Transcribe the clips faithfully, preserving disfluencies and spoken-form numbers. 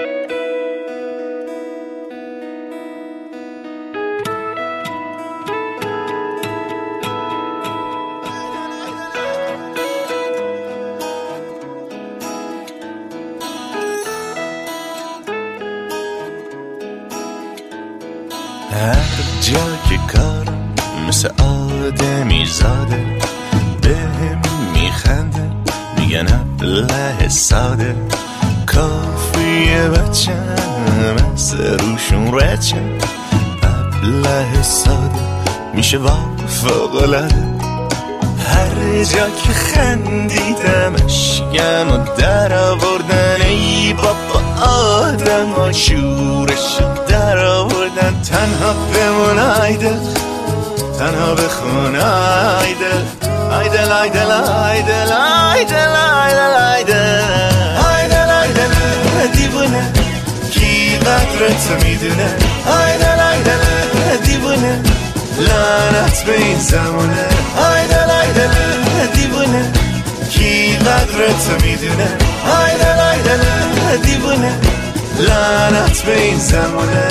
هر جا که کارم مثل آدمی زاده بهم میخنده میگن ابله ساده کافیه بچم از روشون رچم ابله ساده میشه با فوق‌العاده هر جا که خندیدم اشکم و در آوردن ای بابا آدم ها شورش در آوردن تنها بمون آیدل تنها بخون آیدل آیدل آیدل آیدل آیدل آیدل آیدل آیدل دیوونه کی قدرت میدونه آیدل آیدل دیوونه لعنت به این زمونه آیدل آیدل دیوونه کی قدرت میدونه آیدل آیدل دیوونه لعنت به این زمونه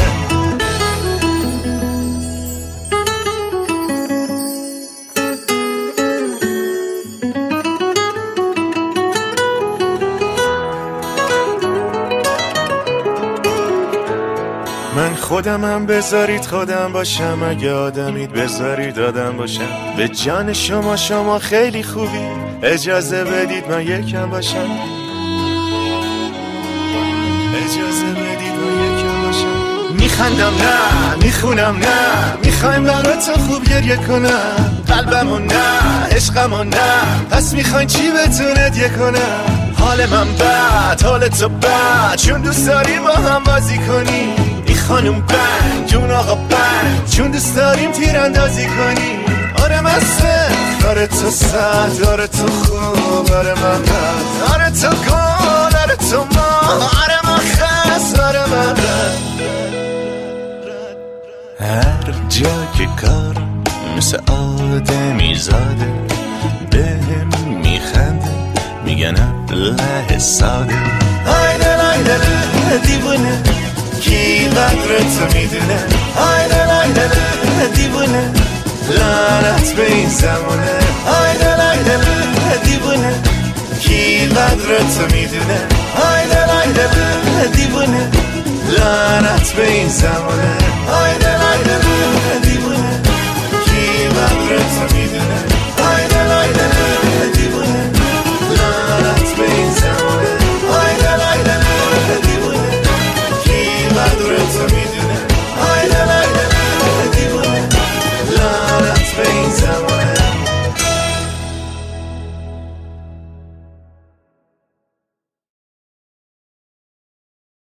من خودمم بذارید خودم باشم اگه آدمید بذارید آدم باشم به جان شما شما خیلی خوبی اجازه بدید من یکم باشم اجازه بدید من یکم باشم میخندم نه میخونم نه میخوایم برای تو خوب گریه کنم قلبمو نه عشقمو نه پس میخواین چی بتونه دیگه کنم حال من بد حال تو بد چون دوست داریم با هم بازی کنی خانم بند جون آقا بند چون دوست داریم تیراندازی کنی آره من سخت آره تو سخت آره تو خوب آره من بد آره تو گل آره تو ما آره من خست آره من رد هر جا که کارم مثل آدمی زاده بهم میخنده میگن ابله ساده آیدل آیدل دیوونه کی قدرت میدونه آیدل آیدل دیوونه لعنت به این زمونه آیدل آیدل دیوونه کی قدرت میدونه آیدل آیدل دیوونه لعنت به این زمونه